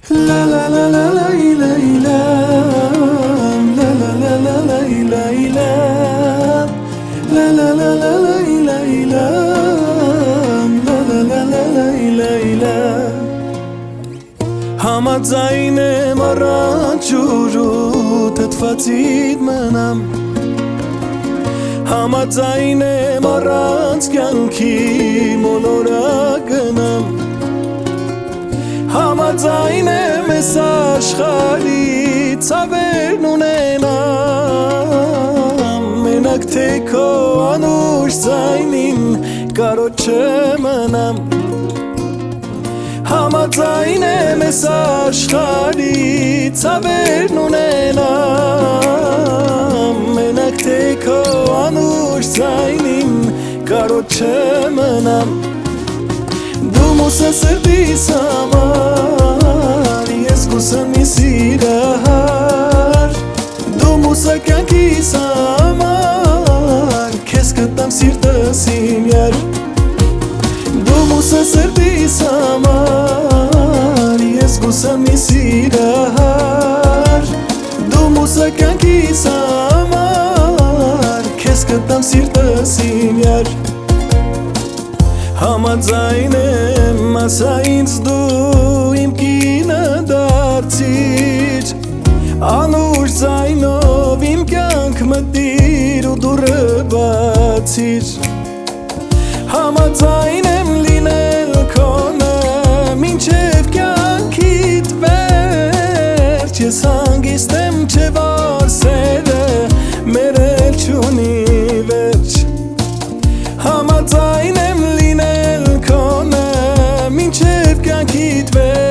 La la la la la la la la la la la la la la la la la la la la Համաձայն եմ առանց ջուրու թթվածիդ մնամ Համաձայն եմ առանց կյանքի մոլորակ գնամ Համաձայն եմ ես աշխարհի ցավերն ունենամ Մենակ թե քո անուշ ձայնին կարոտ չմնամ Համաձայն եմ ես աշխարհի ցավերն ունենամ Մենակ թե քո անուշ ձայնին կարոտ չմնամ Դու մուսը սրտիս համար ես կուսեմ մի սիրահար Դու մուսը կյանքիս համար քեզ կտամ սիրտս իմ յար Դու մուսը սրտիս համար ես կուսեմ մի սիրահար Դու մուսը կյանքիս համար քեզ կտամ սիրտս իմ յար Համաձայն եմ ասա ինձ դու իմ կինը դարձիր Անուշ ձայնով իմ կյանք մտիր ու դուռը բացիր Համաձայն եմ լինել քոնը մինչև կյանքիդ վերջ Ես հանգիստ եմ չէ որ սերը մեր էլ չունի վերջ Համաձայն եմ լինել քոնը մինչև կյանքիդ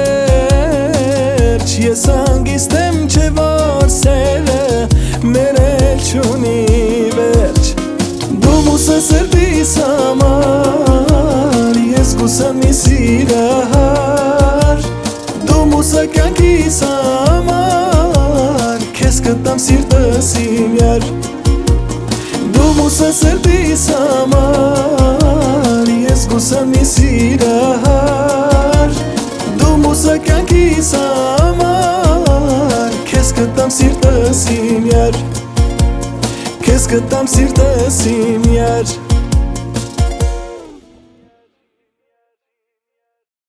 վերջ Ես հանգիստ եմ չէ որ սերը մեր էլ չունի վերջ Դու մուսը սրտիս համար ես կուսեմ մի սիրահար Դու մուսը կյանքիս համար քեզ կտամ սիրտս իմ յար Դու մուսը սրտիս համար ես կուսեմ մի սիրահար Դու մուսը կյանքիս համար քեզ կտամ սիրտս իմ յար Քեզ կտամ սիրտս իմ յար